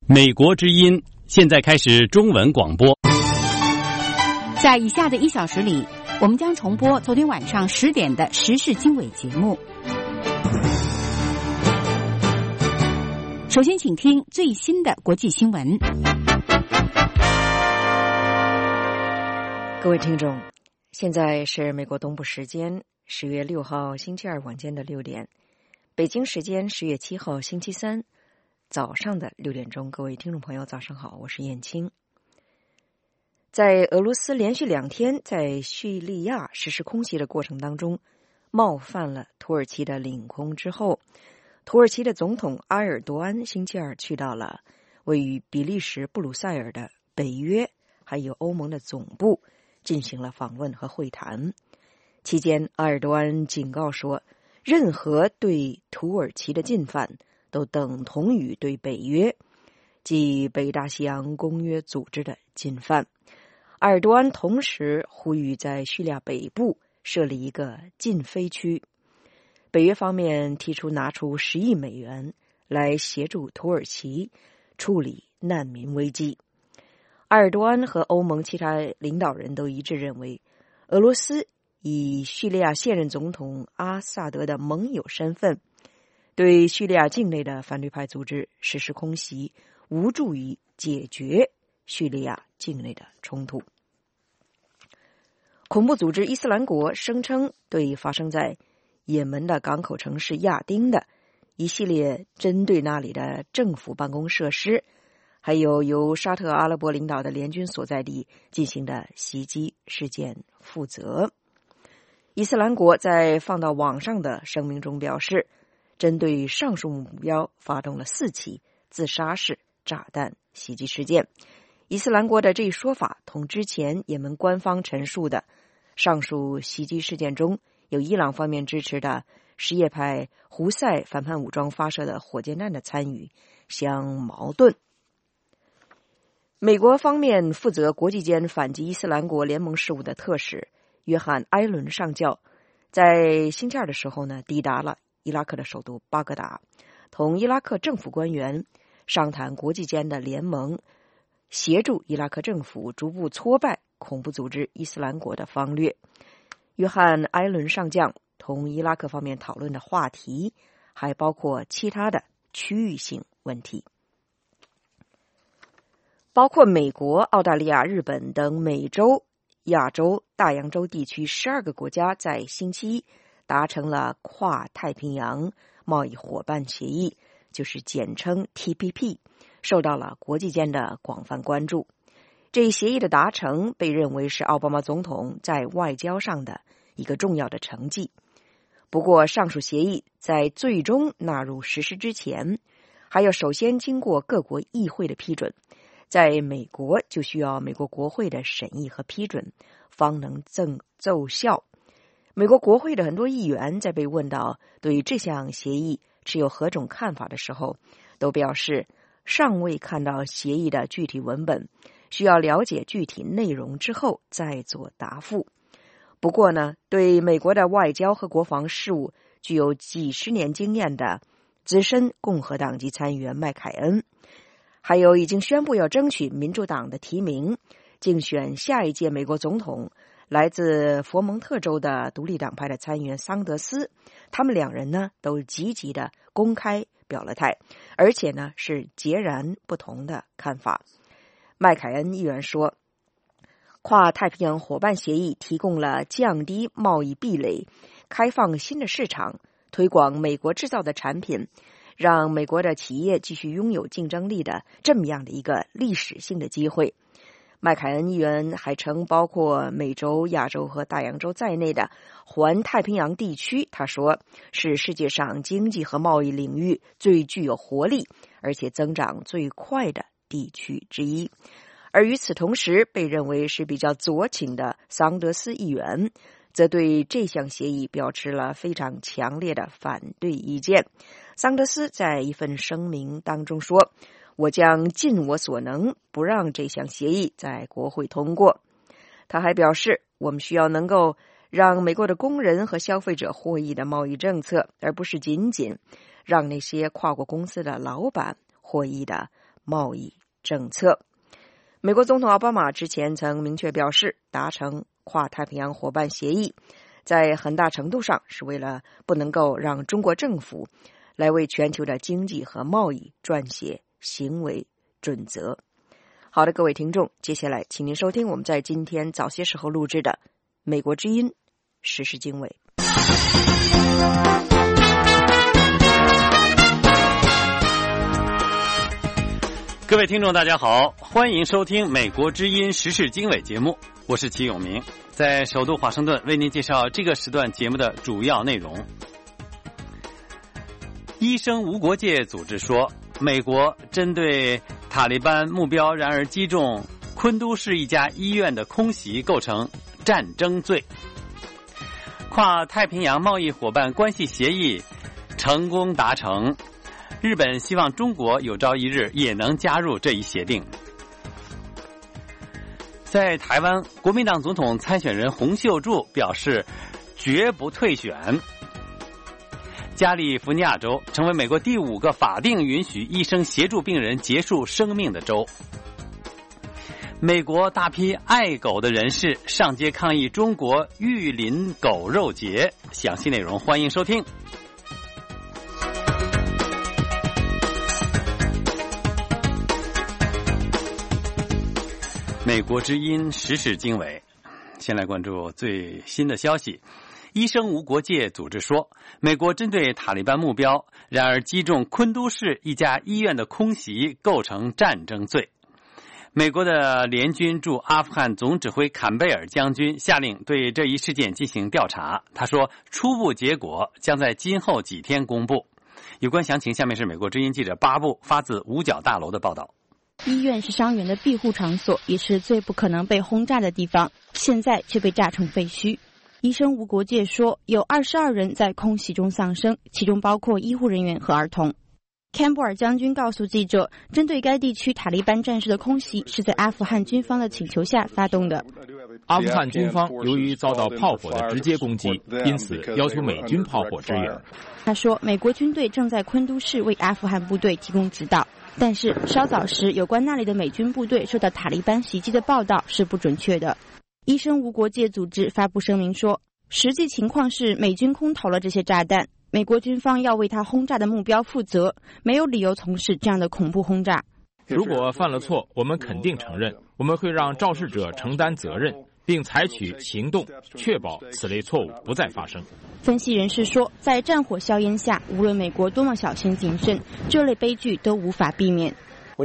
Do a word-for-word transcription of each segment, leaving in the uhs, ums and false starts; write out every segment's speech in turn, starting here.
美国之音现在开始中文广播。 在以下的一小时里，我们将重播昨天晚上十点的时事经纬节目。首先请听最新的国际新闻。 各位听众，现在是美国东部时间十月六号星期二晚间的六点，北京时间十月七号星期三早上的六点钟。各位听众朋友早上好，我是燕青。在俄罗斯连续两天在叙利亚实施空袭的过程当中，冒犯了土耳其的领空之后，土耳其的总统埃尔多安星期二去到了位于比利时布鲁塞尔的北约还有欧盟的总部，进行了访问和会谈。期间，埃尔多安警告说，任何对土耳其的进犯都等同于对北约，即北大西洋公约组织的进犯。埃尔多安同时呼吁在叙利亚北部设立一个禁飞区。北约方面提出拿出十亿美元来协助土耳其处理难民危机。埃尔多安和欧盟其他领导人都一致认为，俄罗斯以叙利亚现任总统阿萨德的盟友身份，对叙利亚境内的反对派组织实施空袭，无助于解决叙利亚境内的冲突。恐怖组织伊斯兰国声称，对发生在也门的港口城市亚丁的一系列针对那里的政府办公设施，还有由沙特阿拉伯领导的联军所在地进行的袭击事件负责。伊斯兰国在放到网上的声明中表示，针对上述目标发动了四起自杀式炸弹袭击事件。伊斯兰国的这一说法同之前也门官方陈述的上述袭击事件中有伊朗方面支持的什叶派胡塞反叛武装发射的火箭弹的参与相矛盾。美国方面负责国际间反击伊斯兰国联盟事务的特使约翰·埃伦上校，在星期二的时候呢，抵达了伊拉克的首都巴格达，同伊拉克政府官员商谈国际间的联盟协助伊拉克政府逐步挫败恐怖组织伊斯兰国的方略。约翰·埃伦上将同伊拉克方面讨论的话题还包括其他的区域性问题，包括美国、澳大利亚、日本等美洲、亚洲、大洋洲地区十二个国家在星期一达成了跨太平洋贸易伙伴协议，就是简称 T P P， 受到了国际间的广泛关注。这一协议的达成被认为是奥巴马总统在外交上的一个重要的成绩。不过，上述协议在最终纳入实施之前，还要首先经过各国议会的批准，在美国就需要美国国会的审议和批准，方能奏奏效。美国国会的很多议员在被问到对这项协议持有何种看法的时候，都表示尚未看到协议的具体文本，需要了解具体内容之后再做答复。不过呢，对美国的外交和国防事务具有几十年经验的资深共和党籍参议员麦凯恩，还有已经宣布要争取民主党的提名，竞选下一届美国总统来自佛蒙特州的独立党派的参议员桑德斯，他们两人呢都积极的公开表了态，而且呢是截然不同的看法。麦凯恩议员说，跨太平洋伙伴协议提供了降低贸易壁垒、开放新的市场、推广美国制造的产品，让美国的企业继续拥有竞争力的这么样的一个历史性的机会。麦凯恩议员还称，包括美洲、亚洲和大洋洲在内的环太平洋地区，他说是世界上经济和贸易领域最具有活力而且增长最快的地区之一。而与此同时，被认为是比较左倾的桑德斯议员则对这项协议表示了非常强烈的反对意见。桑德斯在一份声明当中说，我将尽我所能不让这项协议在国会通过。他还表示，我们需要能够让美国的工人和消费者获益的贸易政策，而不是仅仅让那些跨国公司的老板获益的贸易政策。美国总统奥巴马之前曾明确表示，达成跨太平洋伙伴协议在很大程度上是为了不能够让中国政府来为全球的经济和贸易撰写行为准则。好的，各位听众，接下来请您收听我们在今天早些时候录制的美国之音时事经纬。 各位听众大家好，欢迎收听美国之音时事经纬节目，我是齐永明，在首都华盛顿为您介绍这个时段节目的主要内容。医生无国界组织说，美国针对塔利班目标然而击中昆都市一家医院的空袭构成战争罪。跨太平洋贸易伙伴关系协议成功达成，日本希望中国有朝一日也能加入这一协定。在台湾，国民党总统参选人洪秀柱表示绝不退选。加利福尼亚州成为美国第五个法定允许医生协助病人结束生命的州。美国大批爱狗的人士上街抗议中国玉林狗肉节，详细内容欢迎收听。美国之音时事经纬，先来关注最新的消息。医生无国界组织说，美国针对塔利班目标然而击中昆都市一家医院的空袭构成战争罪。美国的联军驻阿富汗总指挥坎贝尔将军下令对这一事件进行调查，他说初步结果将在今后几天公布。有关详情，下面是美国之音记者巴布发自五角大楼的报道。 医院是伤员的庇护场所，也是最不可能被轰炸的地方，现在却被炸成废墟。医生无国界说，有二十二人在空袭中丧生，其中包括医护人员和儿童。坎布尔将军告诉记者，针对该地区塔利班战士的空袭是在阿富汗军方的请求下发动的。 阿富汗军方由于遭到炮火的直接攻击，因此要求美军炮火支援。 他说，美国军队正在昆都市为阿富汗部队提供指导，但是稍早时有关那里的美军部队受到塔利班袭击的报道是不准确的。医生无国界组织发布声明说，实际情况是美军空投了这些炸弹，美国军方要为他轰炸的目标负责，没有理由从事这样的恐怖轰炸。 如果犯了错，我们肯定承认，我们会让肇事者承担责任，并采取行动，确保此类错误不再发生。 分析人士说，在战火硝烟下，无论美国多么小心谨慎，这类悲剧都无法避免。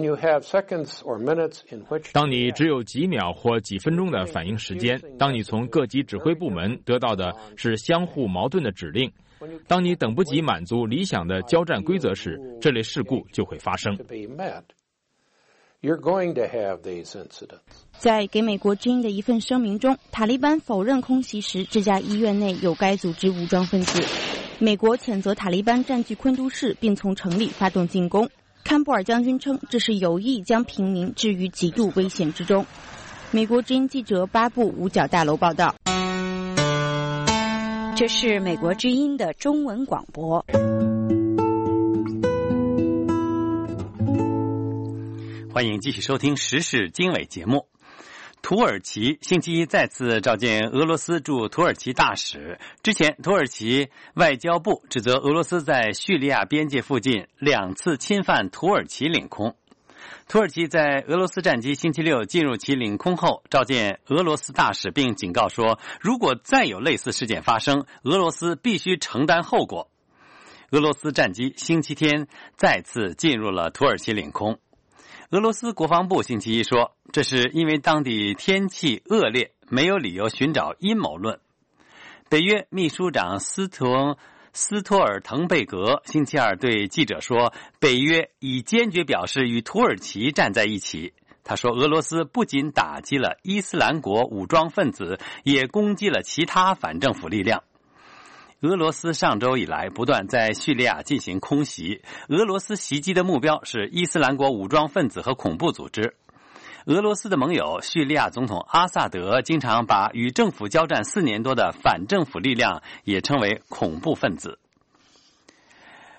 当你只有几秒或几分钟的反应时间，当你从各级指挥部门得到的是相互矛盾的指令，当你等不及满足理想的交战规则时，这类事故就会发生。 在给美国之音的一份声明中，塔利班否认空袭时这家医院内有该组织武装分子。美国谴责塔利班占据昆都市并从城里发动进攻。坎布尔将军称，这是有意将平民置于极度危险之中。美国之音记者巴布五角大楼报道。 这是美国之音的中文广播。 欢迎继续收听时事经纬节目。土耳其星期一再次召见俄罗斯驻土耳其大使。之前，土耳其外交部指责俄罗斯在叙利亚边界附近两次侵犯土耳其领空。土耳其在俄罗斯战机星期六进入其领空后，召见俄罗斯大使，并警告说，如果再有类似事件发生，俄罗斯必须承担后果。俄罗斯战机星期天再次进入了土耳其领空。俄罗斯国防部星期一说，这是因为当地天气恶劣，没有理由寻找阴谋论。北约秘书长斯托斯托尔滕贝格星期二对记者说，北约已坚决表示与土耳其站在一起。他说，俄罗斯不仅打击了伊斯兰国武装分子，也攻击了其他反政府力量。俄罗斯上周以来不断在叙利亚进行空袭，俄罗斯袭击的目标是伊斯兰国武装分子和恐怖组织。俄罗斯的盟友叙利亚总统阿萨德经常把与政府交战四年多的反政府力量也称为恐怖分子。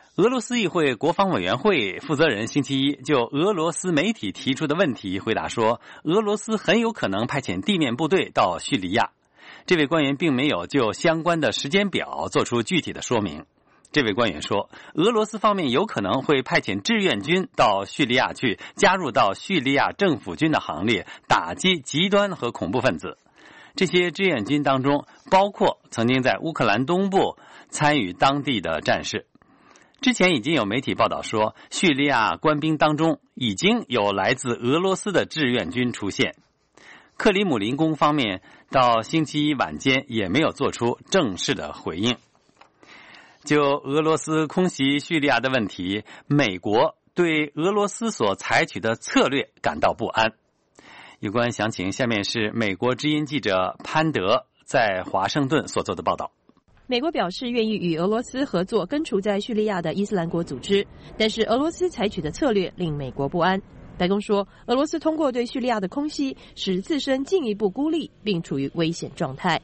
俄罗斯议会国防委员会负责人星期一就俄罗斯媒体提出的问题回答说，俄罗斯很有可能派遣地面部队到叙利亚。这位官员并没有就相关的时间表做出具体的说明。这位官员说，俄罗斯方面有可能会派遣志愿军到叙利亚去，加入到叙利亚政府军的行列，打击极端和恐怖分子。这些志愿军当中包括曾经在乌克兰东部参与当地的战士。之前已经有媒体报道说，叙利亚官兵当中已经有来自俄罗斯的志愿军出现。克里姆林宫方面到星期一晚间也没有做出正式的回应。就俄罗斯空袭叙利亚的问题，美国对俄罗斯所采取的策略感到不安。有关详情，下面是美国之音记者潘德在华盛顿所做的报道。 美国表示愿意与俄罗斯合作根除在叙利亚的伊斯兰国组织，但是俄罗斯采取的策略令美国不安。白宫说，俄罗斯通过对叙利亚的空袭，使自身进一步孤立，并处于危险状态。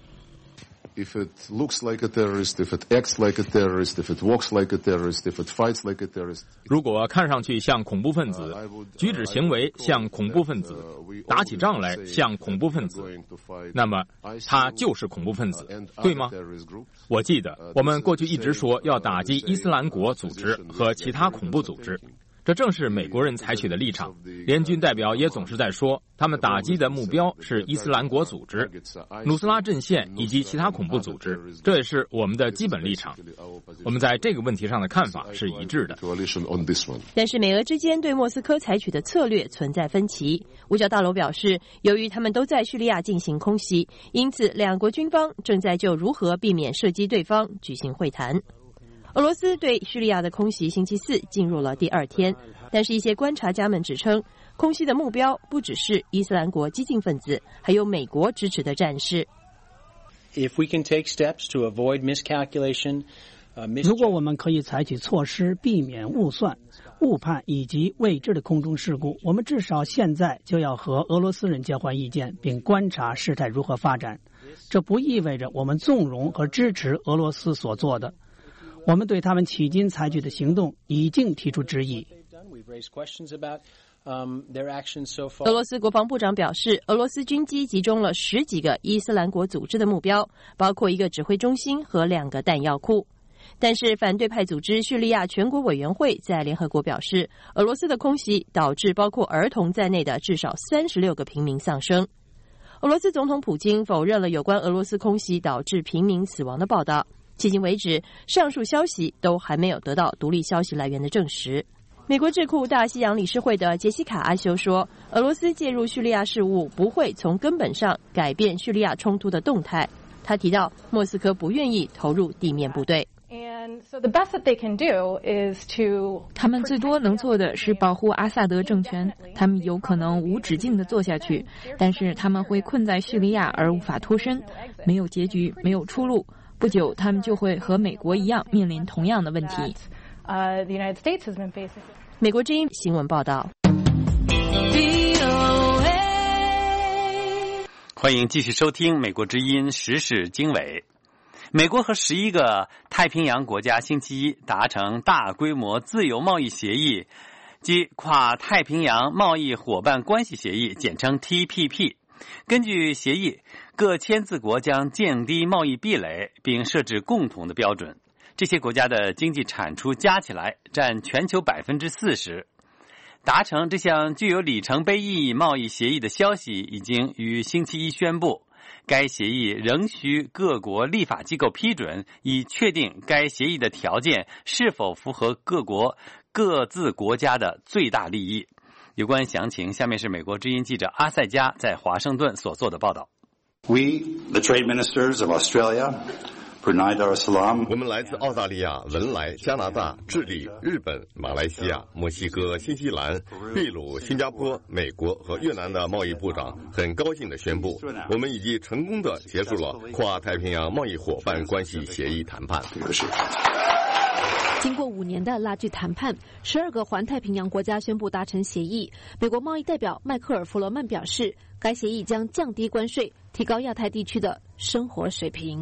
If it looks like a terrorist, if it acts like a terrorist, if it walks like a terrorist, if it fights like a terrorist. 如果看上去像恐怖分子，举止行为像恐怖分子，打起仗来像恐怖分子，那么他就是恐怖分子，对吗？我记得我们过去一直说要打击伊斯兰国组织和其他恐怖组织。这正是美国人采取的立场，联军代表也总是在说，他们打击的目标是伊斯兰国组织、努斯拉阵线以及其他恐怖组织，这也是我们的基本立场。我们在这个问题上的看法是一致的。 但是美俄之间对莫斯科采取的策略存在分歧。五角大楼表示，由于他们都在叙利亚进行空袭，因此两国军方正在就如何避免射击对方举行会谈。俄罗斯对叙利亚的空袭星期四进入了第二天，但是一些观察家们指称，空袭的目标不只是伊斯兰国激进分子，还有美国支持的战士。 If we can take steps to avoid miscalculation, 如果我们可以采取措施避免误算、误判以及未知的空中事故，我们至少现在就要和俄罗斯人交换意见，并观察事态如何发展。这不意味着我们纵容和支持俄罗斯所做的。我们对他们迄今采取的行动已经提出质疑。 俄罗斯国防部长表示，俄罗斯军机击中了十几个伊斯兰国组织的目标，包括一个指挥中心和两个弹药库。但是反对派组织叙利亚全国委员会在联合国表示，俄罗斯的空袭导致包括儿童在内的至少三十六个平民丧生。俄罗斯总统普京否认了有关俄罗斯空袭导致平民死亡的报道。迄今为止，上述消息都还没有得到独立消息来源的证实。美国智库大西洋理事会的杰西卡·阿修说，俄罗斯介入叙利亚事务不会从根本上改变叙利亚冲突的动态。他提到，莫斯科不愿意投入地面部队。 他们最多能做的是保护阿萨德政权，他们有可能无止境地做下去，但是他们会困在叙利亚而无法脱身，没有结局，没有出路。不久，他们就会和美国一样面临同样的问题。 美国之音新闻报道。 欢迎继续收听美国之音时事经纬。美国和十一个太平洋国家星期一达成大规模自由贸易协议，即跨太平洋贸易伙伴关系协议，简称 T P P。根据协议，各签字国将降低贸易壁垒，并设置共同的标准。这些国家的经济产出加起来占全球百分之四十。达成这项具有里程碑意义贸易协议的消息已经于星期一宣布。该协议仍需各国立法机构批准，以确定该协议的条件是否符合各国各自国家的最大利益。有关详情，下面是美国之音记者阿塞加在华盛顿所做的报道。 We, the trade ministers of Australia, Brunei Darussalam. 我们来自澳大利亚、文莱、加拿大、智利、日本、马来西亚、墨西哥、新西兰、秘鲁、新加坡、美国和越南的贸易部长很高兴地宣布，我们已经成功地结束了跨太平洋贸易伙伴关系协议谈判。 经过五年的拉锯谈判，十二个环太平洋国家宣布达成协议。美国贸易代表迈克尔·弗罗曼表示，该协议将降低关税，提高亚太地区的生活水平。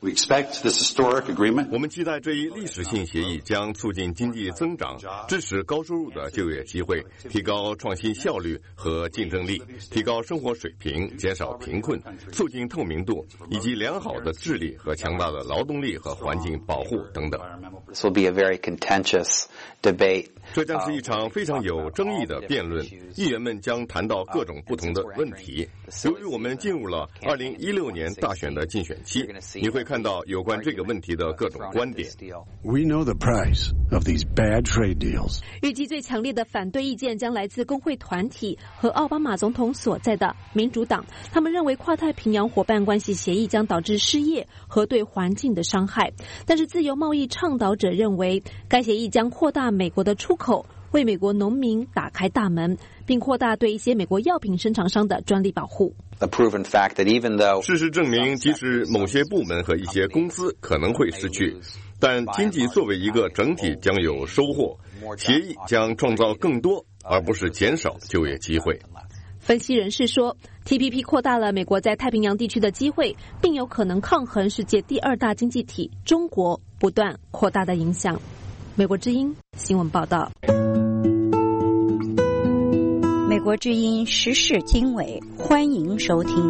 We expect this historic agreement. 我们期待这一历史性协议将促进经济增长，支持高收入的就业机会，提高创新效率和竞争力，提高生活水平，减少贫困，促进透明度，以及良好的治理和强大的劳动力和环境保护等等。 This will be a very contentious debate. 这将是一场非常有争议的辩论，议员们将谈到各种不同的问题。由于我们进入了二零一六年大选的竞选期，你会看到有关这个问题的各种观点。 We know the price of these bad trade deals. 预计最强烈的反对意见将来自工会团体和奥巴马总统所在的民主党。他们认为跨太平洋伙伴关系协议将导致失业和对环境的伤害。但是自由贸易倡导者认为，该协议将扩大美国的出口，为美国农民打开大门，并扩大对一些美国药品生产商的专利保护。 事实证明，即使某些部门和一些公司可能会失去，但经济作为一个整体将有收获。协议将创造更多，而不是减少就业机会。 分析人士说 ，T P P 扩大了美国在太平洋地区的机会，并有可能抗衡世界第二大经济体中国不断扩大的影响。美国之音新闻报道。 美国之音时事经纬，欢迎收听。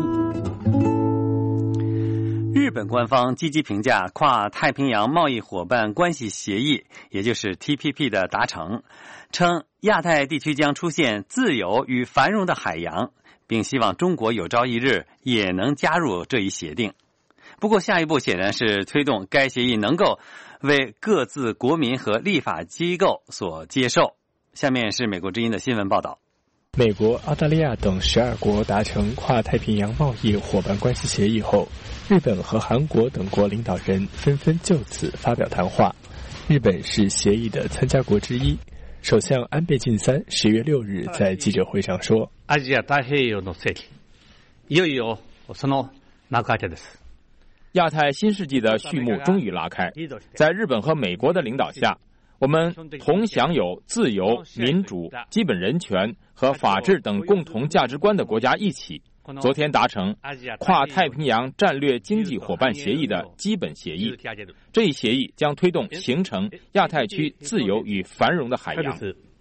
日本官方积极评价跨太平洋贸易伙伴关系协议，也就是 T P P 的达成，称亚太地区将出现自由与繁荣的海洋，并希望中国有朝一日也能加入这一协定。不过下一步显然是推动该协议能够为各自国民和立法机构所接受。下面是美国之音的新闻报道。 美国、澳大利亚等十二国达成跨太平洋贸易伙伴关系协议后，日本和韩国等国领导人纷纷就此發表談話。日本是协议的参加国之一，首相安倍晋三十月六日在记者会上说：“ アジア太平洋の世紀、いよいよその幕開けです。” 亚太新世纪的序幕终于拉开，在日本和美国的领导下，我们同享有自由、民主、基本人权和法治等共同价值观的国家一起，昨天达成跨太平洋战略经济伙伴协议的基本协议。这一协议将推动形成亚太区自由与繁荣的海洋。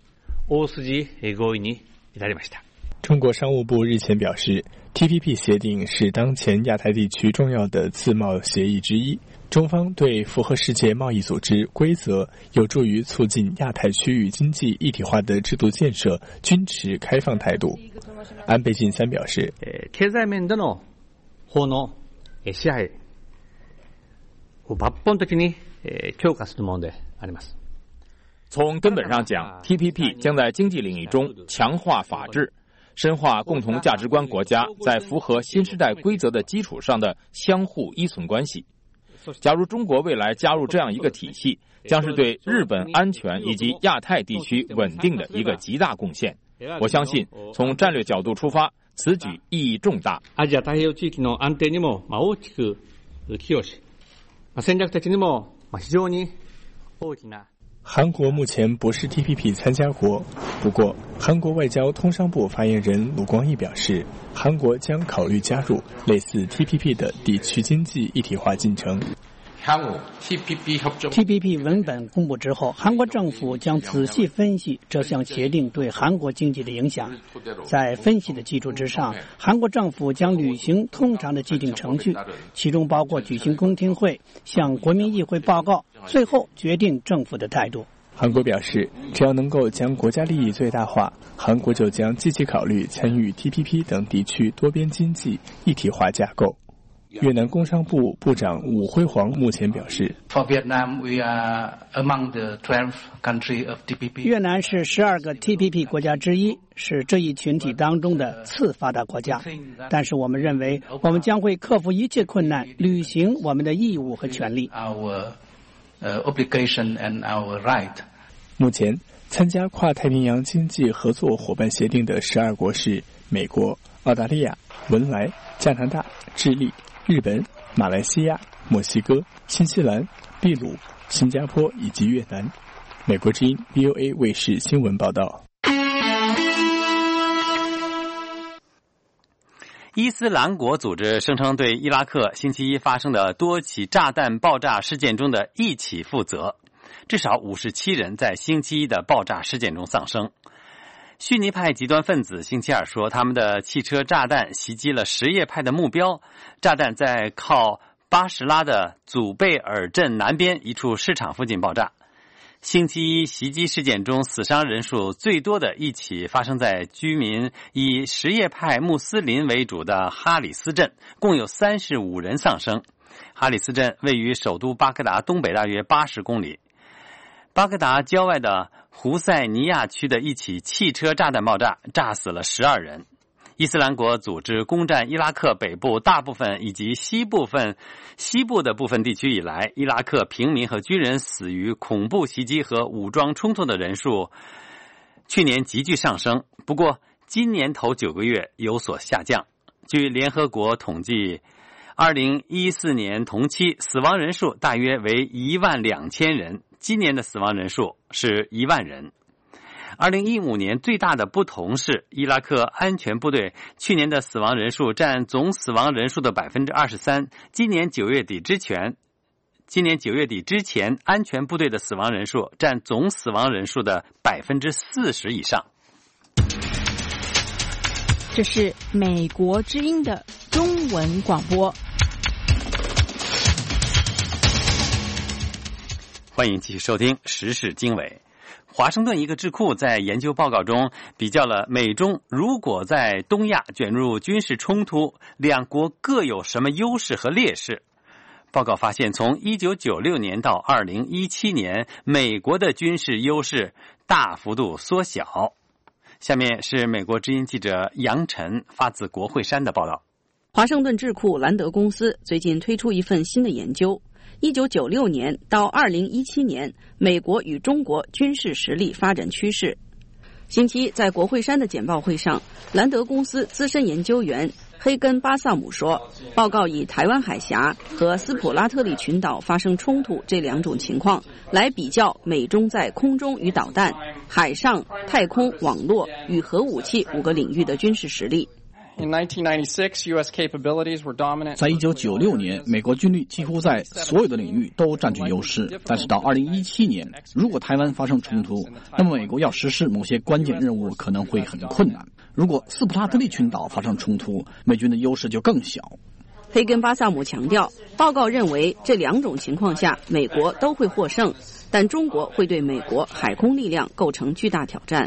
中国商务部日前表示 ，T P P 协定是当前亚太地区重要的自贸协议之一。中方对符合世界贸易组织规则、有助于促进亚太区域经济一体化的制度建设均持开放态度。安倍晋三表示， 経済面での法の支配を抜本的に強化するものであります。 从根本上讲 ，T P P 将在经济领域中强化法治，深化共同价值观国家在符合新时代规则的基础上的相互依存关系。假如中国未来加入这样一个体系，将是对日本安全以及亚太地区稳定的一个极大贡献。我相信，从战略角度出发，此举意义重大。 アジア太平洋地域の安定にも大きく寄与し、戦略的にも非常に大きな。 韩国目前不是 T P P 参加国，不过韩国外交通商部发言人鲁光义表示，韩国将考虑加入类似 T P P 的地区经济一体化进程。 T P P 文本公布之后，韩国政府将仔细分析这项协定对韩国经济的影响。在分析的基础之上，韩国政府将履行通常的既定程序，其中包括举行公听会、向国民议会报告，最后决定政府的态度。 韩国表示，只要能够将国家利益最大化，韩国就将积极考虑参与 T P P 等地区多边经济一体化架构。越南工商部部长武辉煌目前表示， 越南是十二个 T P P 国家之一，是这一群体当中的次发达国家。但是我们认为，我们将会克服一切困难，履行我们的义务和权利。 目前参加跨太平洋经济合作伙伴协定的十二国是美国、澳大利亚、文莱、加拿大、智利、日本、马来西亚、墨西哥、新西兰、秘鲁、新加坡以及越南。美国之音 V O A 卫视新闻报道。 伊斯兰国组织声称对伊拉克星期一发生的多起炸弹爆炸事件中的一起负责，至少五十七人在星期一的爆炸事件中丧生。逊尼派极端分子星期二说，他们的汽车炸弹袭击了什叶派的目标，炸弹在靠巴什拉的祖贝尔镇南边一处市场附近爆炸。星期一袭击事件中死伤人数最多的一起发生在居民以什叶派穆斯林为主的哈里斯镇，共有三十五人丧生。哈里斯镇位于首都巴格达东北大约八十公里。巴格达郊外的胡塞尼亚区的一起汽车炸弹爆炸，炸死了十二人。伊斯兰国组织攻占伊拉克北部大部分以及西部分西部的部分地区以来，伊拉克平民和军人死于恐怖袭击和武装冲突的人数去年急剧上升，不过今年头九个月有所下降。据联合国统计，二零一四年同期死亡人数大约为一万两千人，今年的死亡人数是一万人。二零一五年最大的不同是，伊拉克安全部队去年的死亡人数占总死亡人数的 百分之二十三， 今年九月底之前今年九月底之前安全部队的死亡人数占总死亡人数的 百分之四十 以上。 这是美国之音的中文广播。 欢迎继续收听时事经纬。华盛顿一个智库在研究报告中比较了美中如果在东亚卷入军事冲突，两国各有什么优势和劣势。报告发现，从一九九六年到二零一七年，美国的军事优势大幅度缩小。下面是美国之音记者杨晨发自国会山的报道。 华盛顿智库兰德公司最近推出一份新的研究，一九九六年到二零一七年美国与中国军事实力发展趋势。星期一在国会山的简报会上，兰德公司资深研究员黑根巴萨姆说，报告以台湾海峡和斯普拉特里群岛发生冲突这两种情况来比较美中在空中与导弹、海上、太空、网络与核武器五个领域的军事实力。 在一九九六年，美国军力几乎在所有的领域都占据优势。但是到二零一七年，如果台湾发生冲突，那么美国要实施某些关键任务可能会很困难。如果斯普拉特利群岛发生冲突，美军的优势就更小。 黑根巴萨姆强调，报告认为这两种情况下美国都会获胜，但中国会对美国海空力量构成巨大挑战。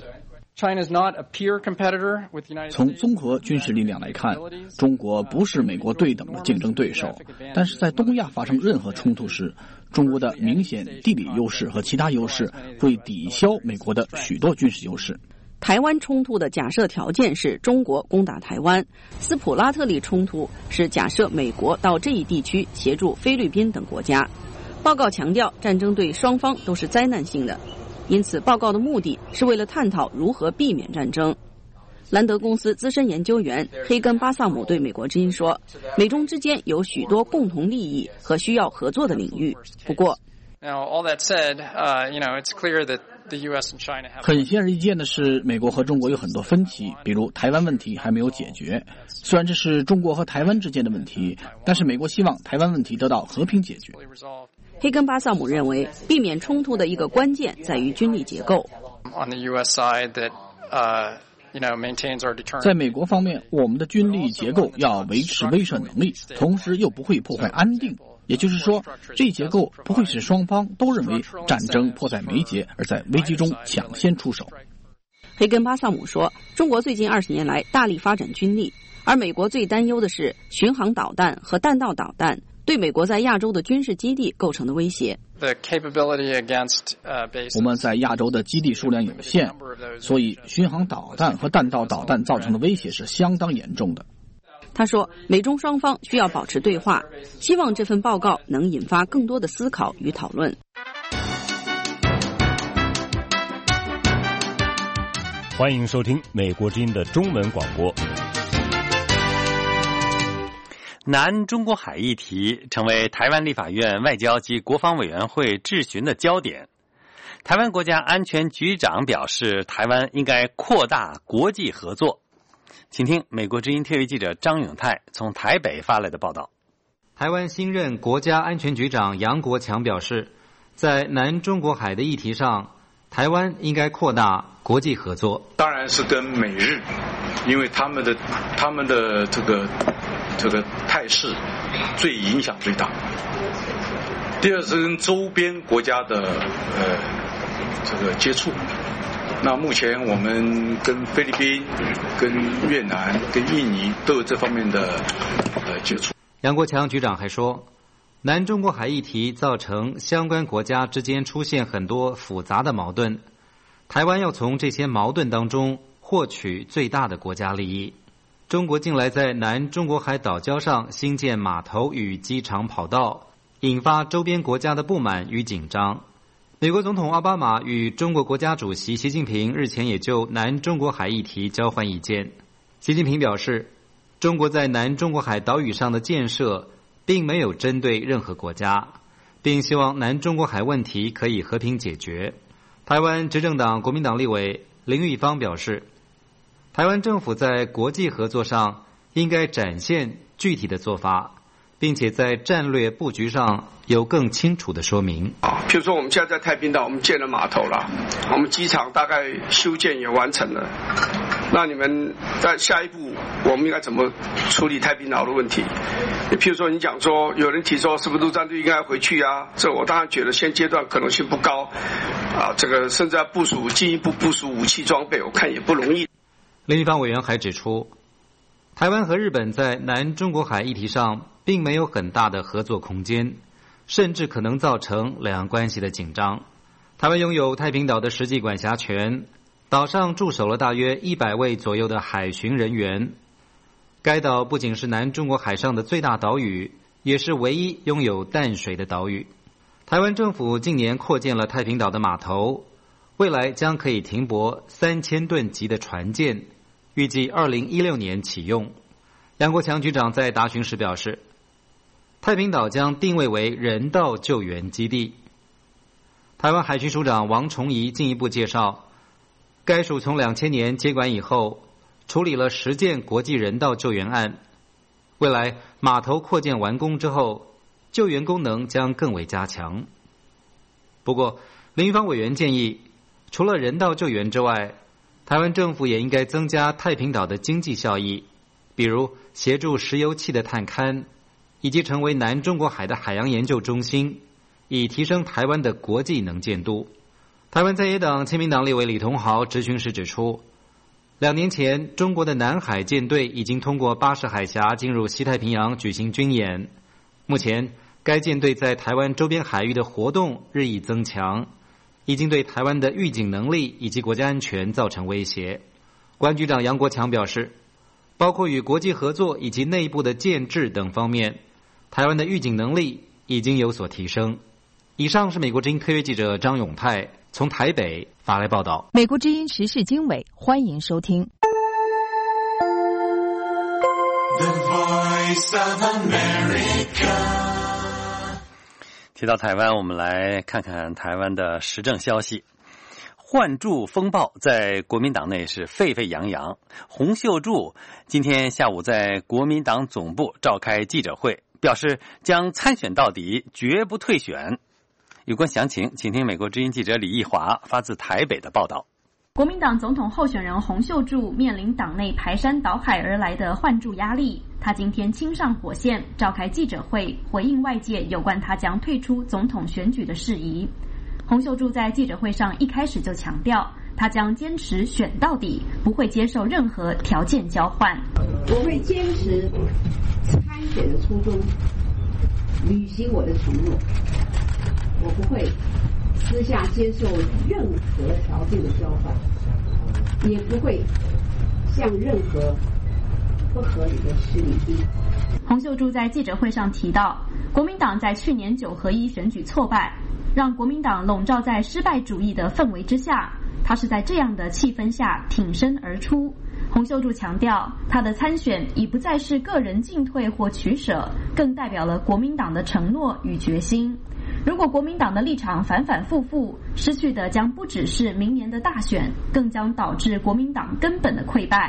从综合军事力量来看，中国不是美国对等的竞争对手，但是在东亚发生任何冲突时，中国的明显地理优势和其他优势会抵消美国的许多军事优势。 台湾冲突的假设条件是中国攻打台湾，斯普拉特里冲突是假设美国到这一地区协助菲律宾等国家。报告强调，战争对双方都是灾难性的，因此报告的目的是为了探讨如何避免战争。兰德公司资深研究员黑根巴萨姆对美国之音说，美中之间有许多共同利益和需要合作的领域，不过很显而易见的是，美国和中国有很多分歧，比如台湾问题还没有解决。虽然这是中国和台湾之间的问题，但是美国希望台湾问题得到和平解决。 黑根巴萨姆认为，避免冲突的一个关键在于军力结构。 在美国方面，我们的军力结构要维持威慑能力，同时又不会破坏安定。也就是说，这一结构不会使双方都认为战争迫在眉睫，而在危机中抢先出手。 黑根巴萨姆说，中国最近二十年来大力发展军力，而美国最担忧的是巡航导弹和弹道导弹对美国在亚洲的军事基地构成的威胁。 我们在亚洲的基地数量有限，所以巡航导弹和弹道导弹造成的威胁是相当严重的。 他说，美中双方需要保持对话，希望这份报告能引发更多的思考与讨论。 欢迎收听美国之音的中文广播。 南中国海议题成为台湾立法院外交及国防委员会质询的焦点。台湾国家安全局长表示，台湾应该扩大国际合作。 请听美国之音特约记者张永泰从台北发来的报道。 台湾新任国家安全局长杨国强表示，在南中国海的议题上，台湾应该扩大国际合作。 当然是跟美日，因为他们的他们的这个这个态势最影响最大。第二是跟周边国家的呃这个接触。那目前我们跟菲律宾、跟越南、跟印尼都有这方面的呃接触。 杨国强局长还说，南中国海议题造成相关国家之间出现很多复杂的矛盾，台湾要从这些矛盾当中获取最大的国家利益。中国近来在南中国海岛礁上兴建码头与机场跑道，引发周边国家的不满与紧张。美国总统奥巴马与中国国家主席习近平日前也就南中国海议题交换意见。习近平表示，中国在南中国海岛屿上的建设并没有针对任何国家，并希望南中国海问题可以和平解决。台湾执政党国民党立委林玉芳表示，台湾政府在国际合作上应该展现具体的做法，并且在战略布局上有更清楚的说明。 譬如说我们现在在太平岛我们建了码头了，我们机场大概修建也完成了，那你们在下一步我们应该怎么处理太平岛的问题？譬如说你讲说有人提说是不是陆战队应该回去啊，这我当然觉得现阶段可能性不高啊，这个甚至要部署进一步部署武器装备，我看也不容易。 林立方委员还指出，台湾和日本在南中国海议题上并没有很大的合作空间，甚至可能造成两岸关系的紧张。台湾拥有太平岛的实际管辖权，岛上驻守了大约一百位左右的海巡人员。该岛不仅是南中国海上的最大岛屿，也是唯一拥有淡水的岛屿。台湾政府近年扩建了太平岛的码头，未来将可以停泊三千吨级的船舰，预计二零一六年启用。杨国强局长在答询时表示，太平岛将定位为人道救援基地。台湾海巡署长王崇仪进一步介绍，该署从两千年接管以后，处理了十件国际人道救援案。未来码头扩建完工之后，救援功能将更为加强。不过，林玉芳委员建议，除了人道救援之外，台湾政府也应该增加太平岛的经济效益，比如协助石油气的探勘，以及成为南中国海的海洋研究中心，以提升台湾的国际能见度。台湾在野党亲民党立委李同豪质询时指出，两年前中国的南海舰队已经通过巴士海峡进入西太平洋举行军演，目前该舰队在台湾周边海域的活动日益增强，已经对台湾的预警能力以及国家安全造成威胁。关局长杨国强表示，包括与国际合作以及内部的建制等方面，台湾的预警能力已经有所提升。以上是美国之音特约记者张永泰从台北发来报道。 美国之音时事经纬，欢迎收听。 The Voice of America。提到台湾，我们来看看台湾的时政消息。换柱风暴在国民党内是沸沸扬扬。洪秀柱今天下午在国民党总部召开记者会，表示将参选到底，绝不退选。有关详情，请听美国之音记者李义华发自台北的报道。 国民党总统候选人洪秀柱面临党内排山倒海而来的换柱压力，他今天亲上火线，召开记者会，回应外界有关他将退出总统选举的事宜。洪秀柱在记者会上一开始就强调，他将坚持选到底，不会接受任何条件交换。 我会坚持参选的初衷，履行我的承诺，我不会私下接受任何条件的交换，也不会向任何不合理的势力逼。 洪秀柱在记者会上提到，国民党在去年九合一选举挫败，让国民党笼罩在失败主义的氛围之下，他是在这样的气氛下挺身而出。洪秀柱强调，他的参选已不再是个人进退或取舍，更代表了国民党的承诺与决心。如果国民党的立场反反复复，失去的将不只是明年的大选，更将导致国民党根本的溃败。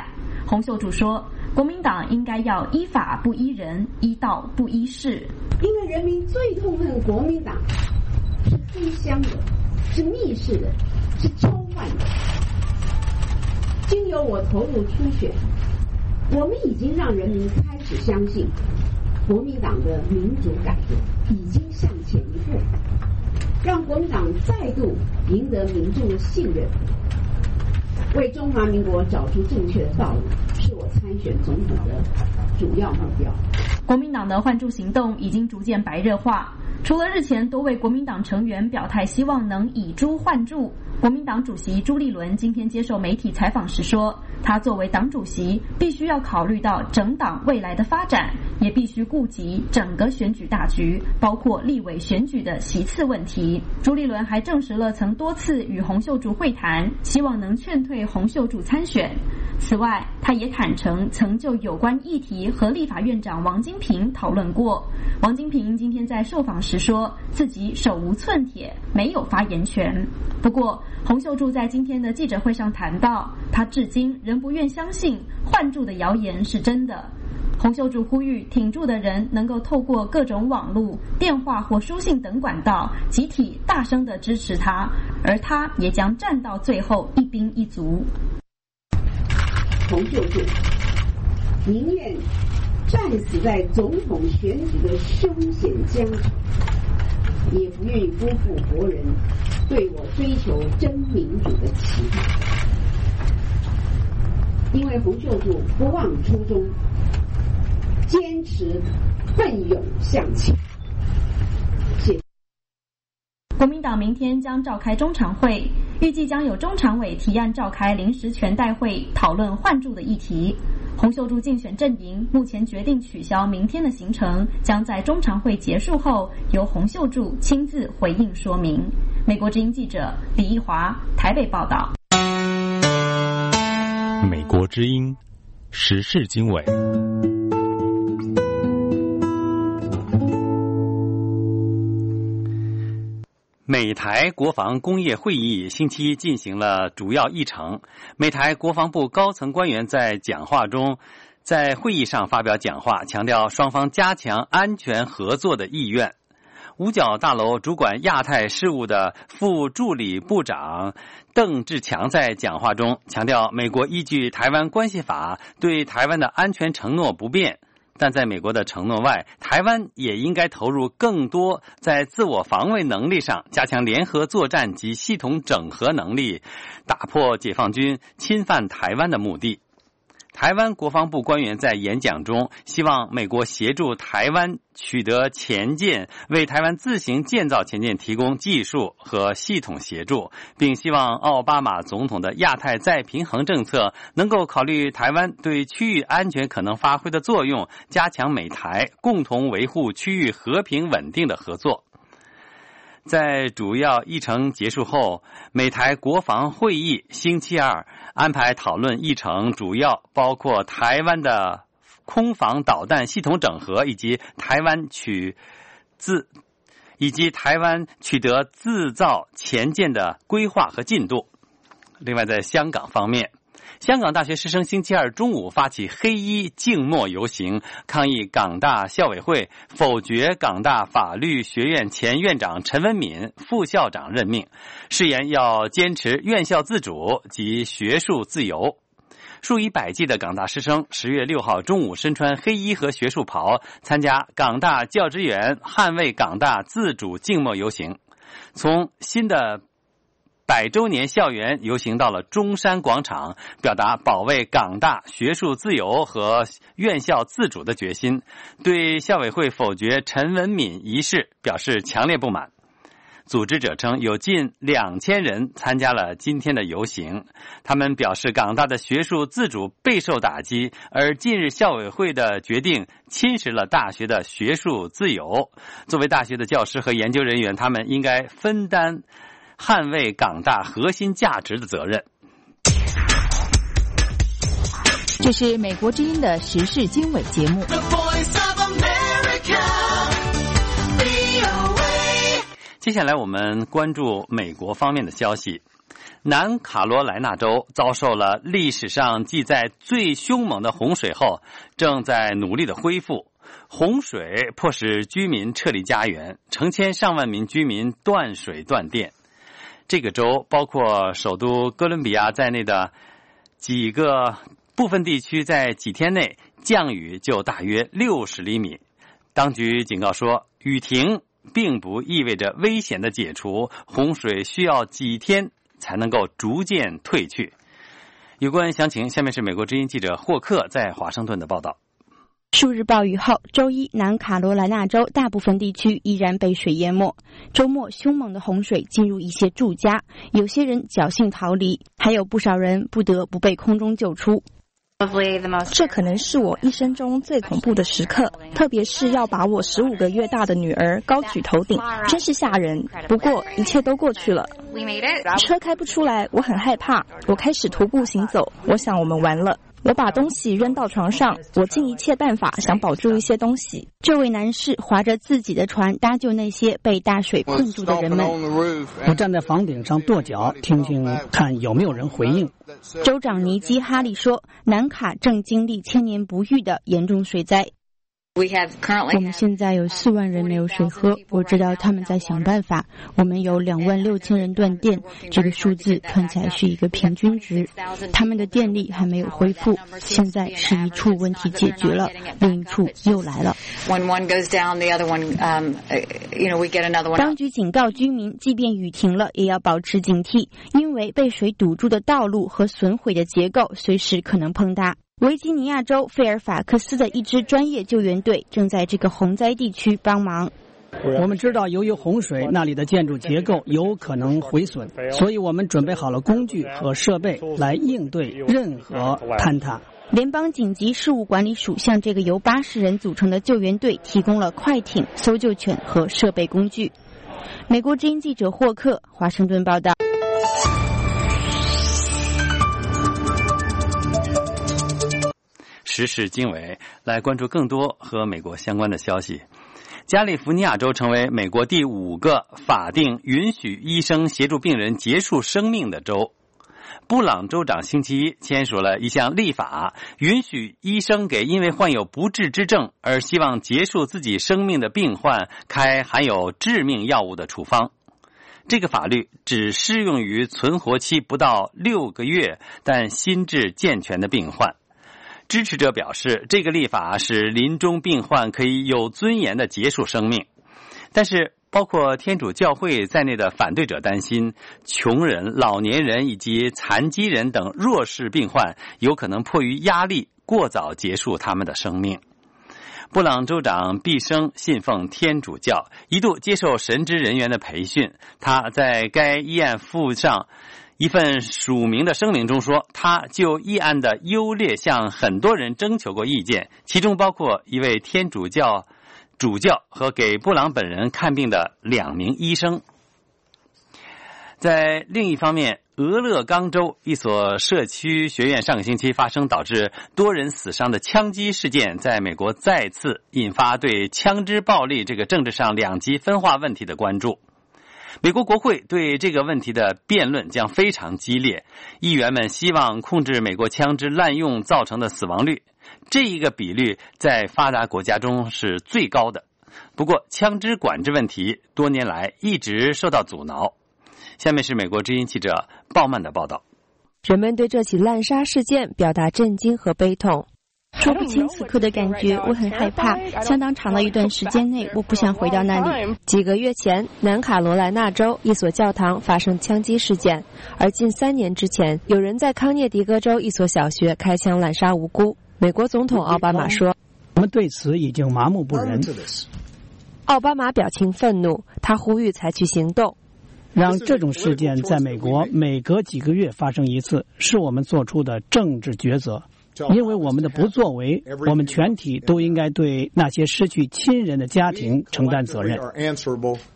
洪秀柱说，国民党应该要依法不依人，依道不依事。 因为人民最痛恨国民党是黑箱的，是密室的，是抽换的。经由我投入初选，我们已经让人民开始相信国民党的民主改革已经向前一步，让国民党再度赢得民众的信任，为中华民国找出正确的道路，是我参选总统的主要目标。 国民党的换柱行动已经逐渐白热化，除了日前多位国民党成员表态希望能以猪换柱，国民党主席朱立伦今天接受媒体采访时说，他作为党主席必须要考虑到整党未来的发展，也必须顾及整个选举大局，包括立委选举的席次问题。朱立伦还证实了曾多次与洪秀柱会谈，希望能劝退洪秀柱参选。此外，他也坦诚曾就有关议题和立法院长王金平讨论过。王金平今天在受访时说，自己手无寸铁，没有发言权。不过，洪秀柱在今天的记者会上谈到，他至今仍不愿相信换柱的谣言是真的。洪秀柱呼吁挺住的人能够透过各种网络、电话或书信等管道，集体大声地支持他，而他也将战到最后，一兵一卒。 洪秀柱宁愿战死在总统选举的凶险疆场，也不愿意辜负国人对我追求真民主的期待。因为洪秀柱不忘初衷，坚持奋勇向前。 国民党明天将召开中常会，预计将有中常委提案召开临时全代会，讨论换柱的议题。洪秀柱竞选阵营目前决定取消明天的行程，将在中常会结束后由洪秀柱亲自回应说明。美国之音记者李义华台北报道。 美国之音时事经纬。 美台国防工业会议星期一进行了主要议程。美台国防部高层官员在讲话中，在会议上发表讲话，强调双方加强安全合作的意愿。五角大楼主管亚太事务的副助理部长邓志强在讲话中强调，美国依据《台湾关系法》对台湾的安全承诺不变。但在美国的承诺外，台湾也应该投入更多在自我防卫能力上，加强联合作战及系统整合能力，打破解放军侵犯台湾的目的。台湾国防部官员在演讲中希望美国协助台湾取得潜舰，为台湾自行建造潜舰提供技术和系统协助，并希望奥巴马总统的亚太再平衡政策能够考虑台湾对区域安全可能发挥的作用，加强美台共同维护区域和平稳定的合作。在主要议程结束后，美台国防会议星期二安排讨论议程，主要包括台湾的空防导弹系统整合，以及台湾取自以及台湾取得自造潜舰的规划和进度。另外，在香港方面，香港大学师生星期二中午发起黑衣静默游行，抗议港大校委会否决港大法律学院前院长陈文敏副校长任命，誓言要坚持院校自主及学术自由。数以百计的港大师生十月六号中午身穿黑衣和学术袍，参加港大教职员捍卫港大自主静默游行，从新的百周年校园游行到了中山广场，表达保卫港大学术自由和院校自主的决心，对校委会否决陈文敏一事表示强烈不满。组织者称，有近两千人参加了今天的游行，他们表示港大的学术自主备受打击，而近日校委会的决定侵蚀了大学的学术自由。作为大学的教师和研究人员，他们应该分担捍卫港大核心价值的责任。 这是美国之音的时事经纬节目。 接下来我们关注美国方面的消息。 南卡罗来纳州遭受了历史上记载最凶猛的洪水后，正在努力的恢复。洪水迫使居民撤离家园，成千上万名居民断水断电。这个州包括首都哥伦比亚在内的几个部分地区，在几天内降雨就大约六十厘米。当局警告说，雨停并不意味着危险的解除，洪水需要几天才能够逐渐退去。有关详情，下面是美国之音记者霍克在华盛顿的报道。 数日暴雨后，周一南卡罗来纳州大部分地区依然被水淹没。周末凶猛的洪水进入一些住家，有些人侥幸逃离，还有不少人不得不被空中救出。 这可能是我一生中最恐怖的时刻，特别是要把我十五个月大的女儿高举头顶，真是吓人。不过一切都过去了。车开不出来，我很害怕，我开始徒步行走，我想我们完了。我把东西扔到床上，我尽一切办法想保住一些东西。 这位男士划着自己的船搭救那些被大水困住的人们。 我站在房顶上跺脚，听听看有没有人回应。 州长尼基·哈利说，南卡正经历千年不遇的严重水灾。我们现在有四万人没有水喝，我知道他们在想办法。我们有两万六千人断电，这个数字看起来是一个平均值。他们的电力还没有恢复，现在是一处问题解决了，另一处又来了。当局警告居民，即便雨停了，也要保持警惕，因为被水堵住的道路和损毁的结构随时可能碰塌。维吉尼亚州费尔法克斯的一支专业救援队正在这个洪灾地区帮忙。 我们知道，由于洪水，那里的建筑结构有可能毁损，所以我们准备好了工具和设备来应对任何坍塌。 联邦紧急事务管理署向这个由八十人组成的救援队提供了快艇、搜救犬和设备工具。美国之音记者霍克，华盛顿报道。 时事经纬，来关注更多和美国相关的消息。加利福尼亚州成为美国第五个法定允许医生协助病人结束生命的州。布朗州长星期一签署了一项立法，允许医生给因为患有不治之症而希望结束自己生命的病患开含有致命药物的处方。这个法律只适用于存活期不到六个月但心智健全的病患。支持者表示，这个立法使临终病患可以有尊严地结束生命。但是包括天主教会在内的反对者担心，穷人、老年人以及残疾人等弱势病患有可能迫于压力过早结束他们的生命。布朗州长毕生信奉天主教，一度接受神职人员的培训。他在该议案附上一份署名的声明中说，他就议案的优劣向很多人征求过意见，其中包括一位天主教主教和给布朗本人看病的两名医生。在另一方面，俄勒冈州一所社区学院上个星期发生导致多人死伤的枪击事件，在美国再次引发对枪支暴力这个政治上两极分化问题的关注。美国国会对这个问题的辩论将非常激烈，议员们希望控制美国枪支滥用造成的死亡率，这一个比率在发达国家中是最高的。不过枪支管制问题多年来一直受到阻挠。下面是美国之音记者鲍曼的报道。 人们对这起滥杀事件表达震惊和悲痛。 说不清此刻的感觉，我很害怕。相当长的一段时间内，我不想回到那里。 几个月前，南卡罗来纳州一所教堂发生枪击事件，而近三年之前，有人在康涅狄格州一所小学开枪滥杀无辜。美国总统奥巴马说：“ 我们对此已经麻木不仁。” 奥巴马表情愤怒，他呼吁采取行动。 让这种事件在美国每隔几个月发生一次，是我们做出的政治抉择。因为我们的不作为，我们全体都应该对那些失去亲人的家庭承担责任。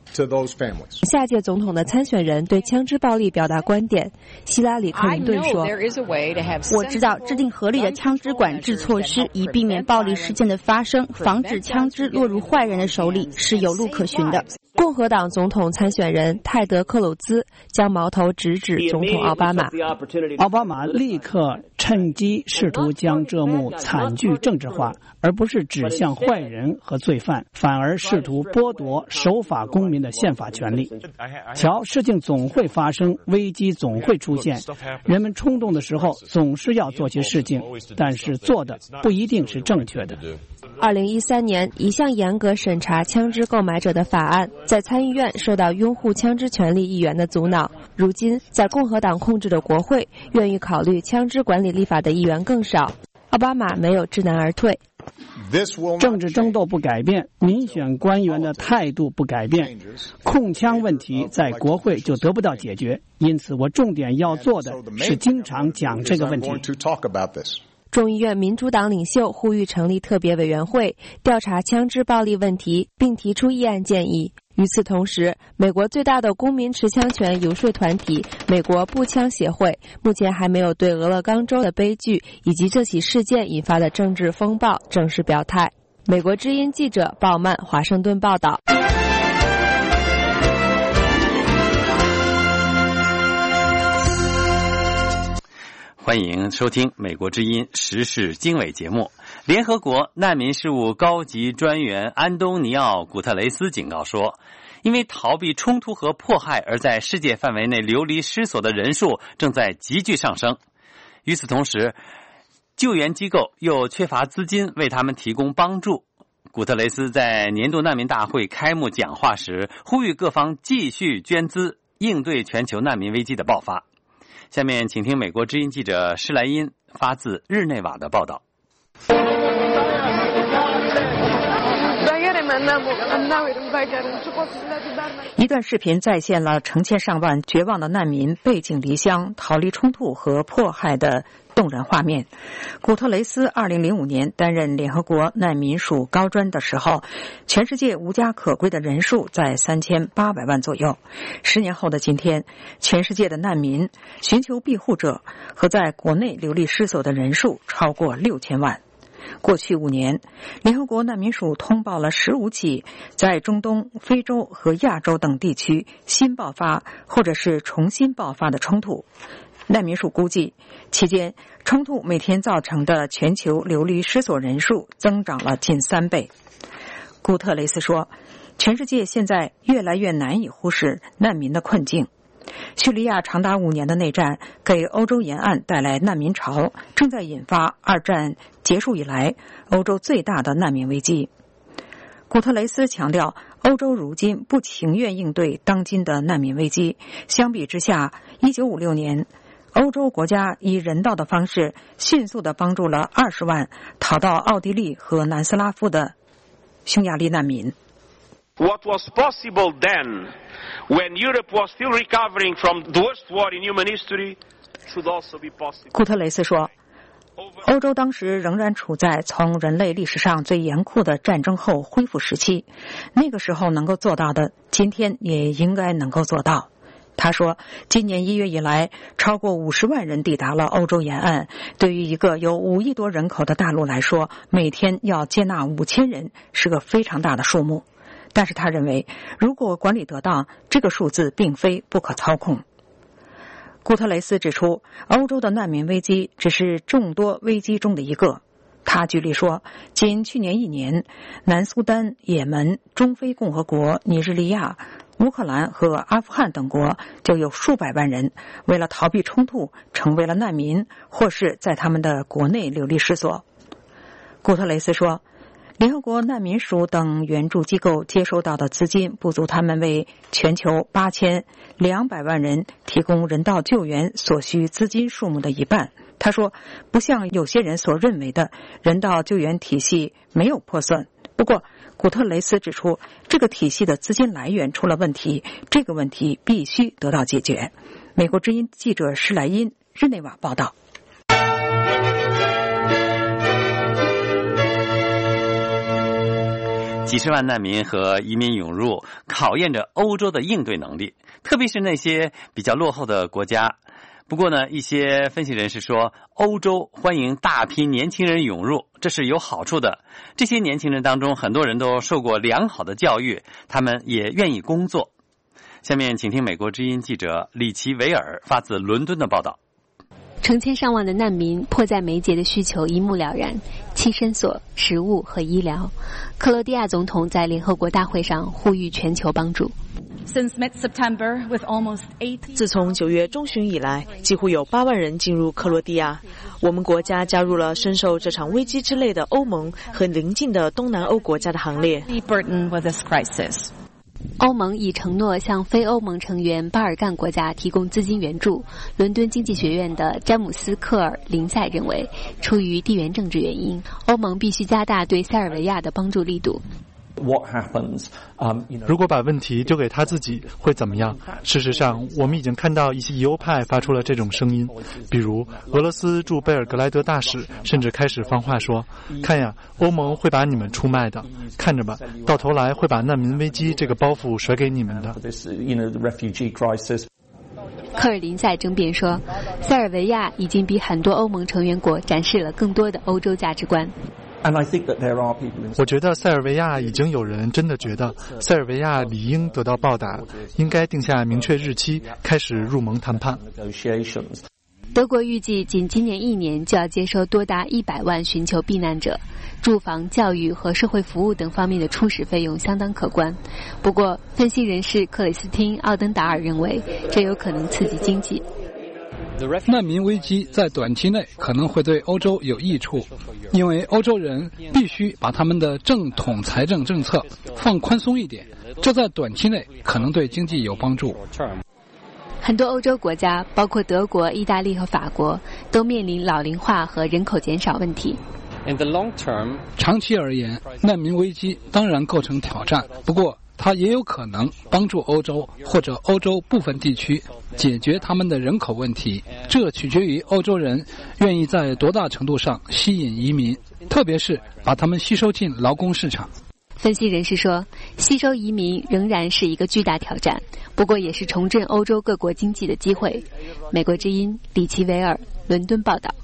to those families. 下届总统的参选人对枪支暴力表达观点。希拉里·克林顿说：“ 我知道制定合理的枪支管制措施，以避免暴力事件的发生，防止枪支落入坏人的手里，是有路可循的。” 共和党总统参选人泰德·克鲁兹将矛头直指总统奥巴马。 奥巴马立刻趁机试图将这幕惨剧政治化，而不是指向坏人和罪犯，反而试图剥夺守法公民的宪法权利。瞧，事情总会发生，危机总会出现，人们冲动的时候总是要做些事情，但是做的不一定是正确的。 二零一三年，一项严格审查枪支购买者的法案在参议院受到拥护枪支权利议员的阻挠。如今，在共和党控制的国会，愿意考虑枪支管理立法的议员更少。奥巴马没有知难而退。 政治争斗不改变，民选官员的态度不改变，控枪问题在国会就得不到解决。因此，我重点要做的是经常讲这个问题。 众议院民主党领袖呼吁成立特别委员会调查枪支暴力问题，并提出议案建议。与此同时，美国最大的公民持枪权游说团体美国步枪协会目前还没有对俄勒冈州的悲剧以及这起事件引发的政治风暴正式表态。美国之音记者鲍曼华盛顿报道。 欢迎收听美国之音时事经纬节目。联合国难民事务高级专员安东尼奥·古特雷斯警告说，因为逃避冲突和迫害而在世界范围内流离失所的人数正在急剧上升。与此同时，救援机构又缺乏资金为他们提供帮助。古特雷斯在年度难民大会开幕讲话时呼吁各方继续捐资，应对全球难民危机的爆发。下面请听美国之音记者施莱因发自日内瓦的报道。 一段视频再现了成千上万绝望的难民背井离乡、逃离冲突和迫害的动人画面。古特雷斯二零零五年担任联合国难民署高专的时候，全世界无家可归的人数在三千八百万左右。十年后的今天，全世界的难民、寻求庇护者和在国内流离失所的人数超过六千万。过去五年，联合国难民署通报了十五起在中东、非洲和亚洲等地区新爆发或者是重新爆发的冲突。难民署估计，期间冲突每天造成的全球流离失所人数增长了近三倍。古特雷斯说，全世界现在越来越难以忽视难民的困境。叙利亚长达五年的内战给欧洲沿岸带来难民潮，正在引发二战结束以来欧洲最大的难民危机。古特雷斯强调，欧洲如今不情愿应对当今的难民危机。相比之下，一九五六年欧洲国家以人道的方式迅速地帮助了二十万逃到奥地利和南斯拉夫的匈牙利难民。 What was possible then, when Europe was still recovering from the worst war in human history, should also be possible. 古特雷斯说，欧洲当时仍然处在从人类历史上最严酷的战争后恢复时期，那个时候能够做到的，今天也应该能够做到。他说，今年一月以来，超过五十万人抵达了欧洲沿岸。对于一个有五亿多人口的大陆来说，每天要接纳五千人是个非常大的数目。但是他认为，如果管理得当，这个数字并非不可操控。古特雷斯指出，欧洲的难民危机只是众多危机中的一个。他举例说，仅去年一年，南苏丹、也门、中非共和国、尼日利亚、乌克兰和阿富汗等国就有数百万人为了逃避冲突成为了难民，或是在他们的国内流离失所。古特雷斯说，联合国难民署等援助机构接收到的资金不足他们为全球八千两百万人提供人道救援所需资金数目的一半。他说，不像有些人所认为的，人道救援体系没有破损。不过，古特雷斯指出，这个体系的资金来源出了问题，这个问题必须得到解决。美国之音记者施莱因日内瓦报道。 几十万难民和移民涌入，考验着欧洲的应对能力，特别是那些比较落后的国家。不过呢，一些分析人士说，欧洲欢迎大批年轻人涌入，这是有好处的。这些年轻人当中，很多人都受过良好的教育，他们也愿意工作。下面请听美国之音记者里奇维尔发自伦敦的报道。 成千上万的难民迫在眉睫的需求一目了然：栖身所、食物和医疗。克罗地亚总统在联合国大会上呼吁全球帮助。 自从九月中旬以来，几乎有八万人进入克罗地亚。我们国家加入了深受这场危机之累的欧盟和邻近的东南欧国家的行列。 欧盟已承诺向非欧盟成员巴尔干国家提供资金援助。伦敦经济学院的詹姆斯·克尔林塞认为，出于地缘政治原因，欧盟必须加大对塞尔维亚的帮助力度。 如果把问题丢给他自己会怎么样？事实上，我们已经看到一些右派发出了这种声音，比如俄罗斯驻贝尔格莱德大使甚至开始放话说：“看呀，欧盟会把你们出卖的，看着吧，到头来会把难民危机这个包袱甩给你们的。” 科尔林塞争辩说，塞尔维亚已经比很多欧盟成员国展示了更多的欧洲价值观。 我觉得塞尔维亚已经有人真的觉得塞尔维亚理应得到报答，应该定下明确日期，开始入盟谈判。 德国预计仅今年一年就要接收多达一百万寻求避难者，住房、教育和社会服务等方面的初始费用相当可观。不过，分析人士克里斯汀·奥登达尔认为，这有可能刺激经济。 难民危机在短期内可能会对欧洲有益处，因为欧洲人必须把他们的正统财政政策放宽松一点，这在短期内可能对经济有帮助。 很多欧洲国家，包括德国、意大利和法国，都面临老龄化和人口减少问题。 长期而言，难民危机当然构成挑战，不过它也有可能帮助欧洲或者欧洲部分地区解决他们的人口问题，这取决于欧洲人愿意在多大程度上吸引移民，特别是把他们吸收进劳工市场。 分析人士说，吸收移民仍然是一个巨大挑战，不过也是重振欧洲各国经济的机会。美国之音里奇维尔伦敦报道。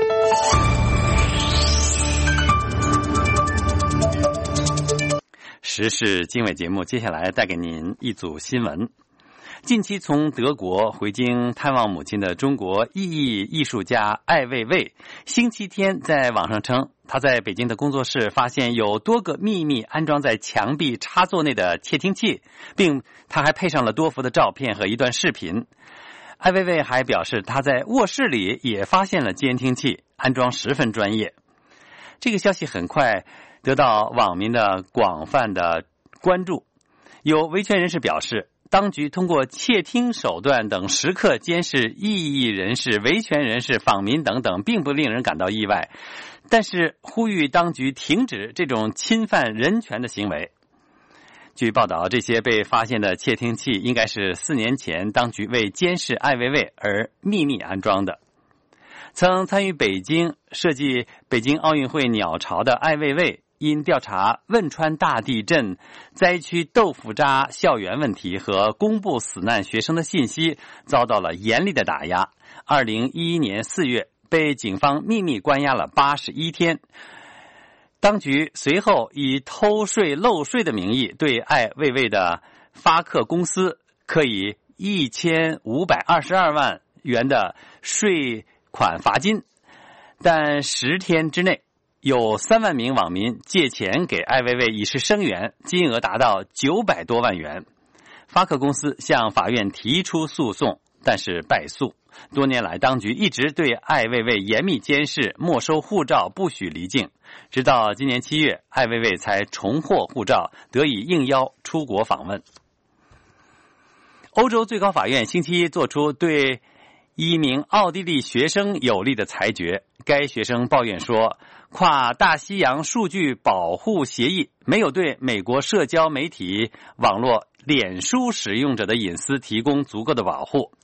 时事经纬节目接下来带给您一组新闻。近期从德国回京探望母亲的中国艺艺艺术家艾未未，星期天在网上称，他在北京的工作室发现有多个秘密安装在墙壁插座内的窃听器，并他还配上了多幅的照片和一段视频。艾未未还表示，他在卧室里也发现了监听器，安装十分专业。这个消息很快得到网民的广泛的关注。有维权人士表示，当局通过窃听手段等时刻监视异议人士、维权人士、访民等等，并不令人感到意外，但是呼吁当局停止这种侵犯人权的行为。据报道，这些被发现的窃听器应该是四年前当局为监视艾未未而秘密安装的。曾参与北京设计北京奥运会鸟巢的艾未未，因调查汶川大地震灾区豆腐渣校园问题和公布死难学生的信息，遭到了严厉的打压。二零一一年四月，被警方秘密关押了八十一天。当局随后以偷税漏税的名义，对艾未未的发克公司课以一千五百二十二万元的税款罚金，但十天之内，有三万名网民借钱给艾未未以示声援，金额达到九百多万元。发克公司向法院提出诉讼，但是败诉。多年来，当局一直对艾未未严密监视，没收护照，不许离境。直到今年七月，艾未未才重获护照，得以应邀出国访问。欧洲最高法院星期一作出对一名奥地利学生有利的裁决。该学生抱怨说，跨大西洋数据保护协议没有对美国社交媒体网络脸书使用者的隐私提供足够的保护。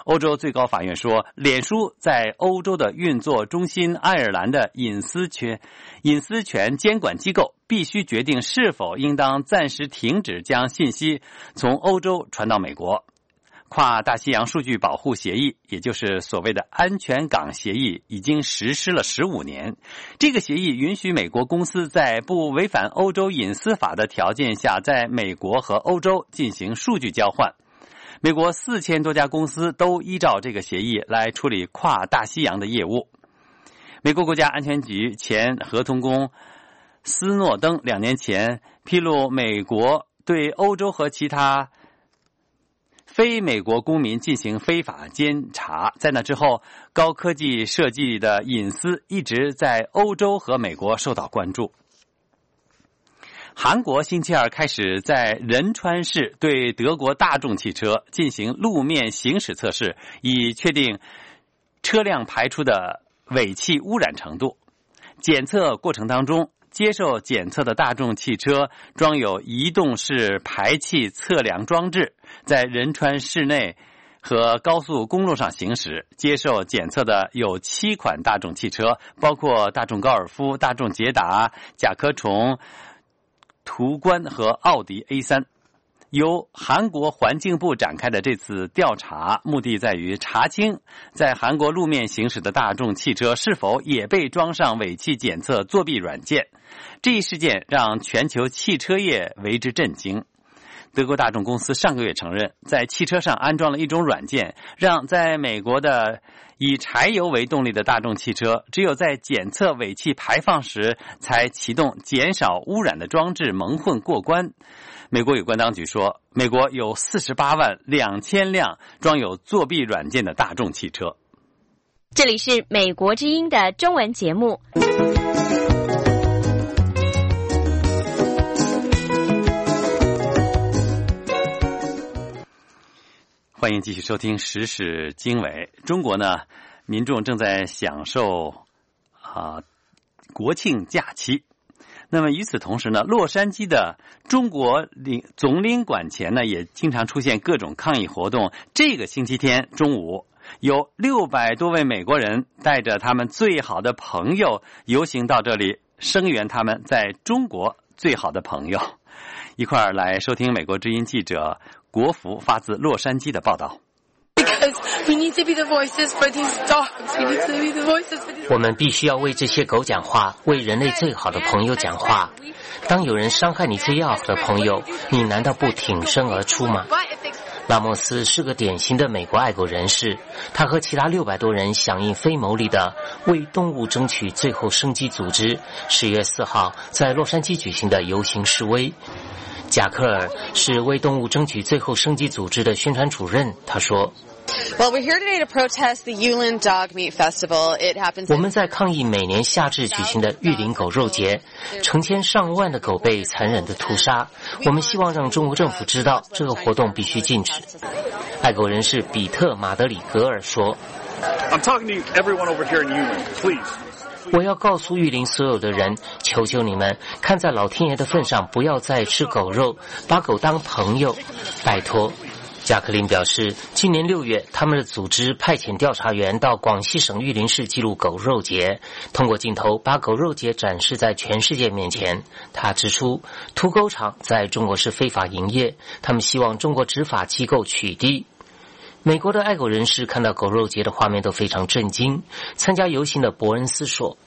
欧洲最高法院说，脸书在欧洲的运作中心爱尔兰的隐私权隐私权监管机构必须决定是否应当暂时停止将信息从欧洲传到美国。跨大西洋数据保护协议，也就是所谓的安全港协议，已经实施了十五年。这个协议允许美国公司在不违反欧洲隐私法的条件下，在美国和欧洲进行数据交换。美国四千多家公司都依照这个协议来处理跨大西洋的业务。美国国家安全局前合同工斯诺登两年前披露，美国对欧洲和其他非美国公民进行非法监察，在那之后，高科技设计的隐私一直在欧洲和美国受到关注。韩国星期二开始在仁川市对德国大众汽车进行路面行驶测试，以确定车辆排出的尾气污染程度。检测过程当中，接受检测的大众汽车装有移动式排气测量装置，在仁川市内和高速公路上行驶。接受检测的有七款大众汽车，包括大众高尔夫、大众捷达、甲壳虫、途观和奥迪 A 三。由韩国环境部展开的这次调查，目的在于查清在韩国路面行驶的大众汽车是否也被装上尾气检测作弊软件。这一事件让全球汽车业为之震惊。德国大众公司上个月承认，在汽车上安装了一种软件，让在美国的以柴油为动力的大众汽车只有在检测尾气排放时才启动减少污染的装置蒙混过关。美国有关当局说，美国有四十八万两千辆装有作弊软件的大众汽车。 这里是美国之音的中文节目。 欢迎继续收听时事经纬。中国呢，民众正在享受啊国庆假期。那么与此同时呢，洛杉矶的中国领总领馆前呢，也经常出现各种抗议活动。这个星期天中午，有六百多位美国人带着他们最好的朋友游行到这里，声援他们在中国最好的朋友。一块儿来收听美国之音记者国福发自洛杉矶的报道。 我们必须要为这些狗讲话，为人类最好的朋友讲话。当有人伤害你最要好的朋友，你难道不挺身而出吗？拉莫斯是个典型的美国爱狗人士，他和其他六百多人响应非牟利的为动物争取最后生机组织十月四号在洛杉矶举行的游行示威。贾克尔是为动物争取最后生机组织的宣传主任，他说 Well, we're here today to protest the Yulin Dog Meat Festival. It happens. 我们在抗议每年夏至举行的玉林狗肉节，成千上万的狗被残忍的屠杀。我们希望让中国政府知道，这个活动必须禁止。爱狗人士比特·马德里格尔说 I'm talking to everyone over here in Yulin, please. 我要告诉玉林所有的人，求求你们，看在老天爷的份上，不要再吃狗肉，把狗当朋友，拜托。贾克林表示，今年六月，他们的组织派遣调查员到广西省玉林市记录狗肉节，通过镜头把狗肉节展示在全世界面前。他指出，屠狗场在中国是非法营业，他们希望中国执法机构取缔。美国的爱狗人士看到狗肉节的画面都非常震惊。参加游行的伯恩斯说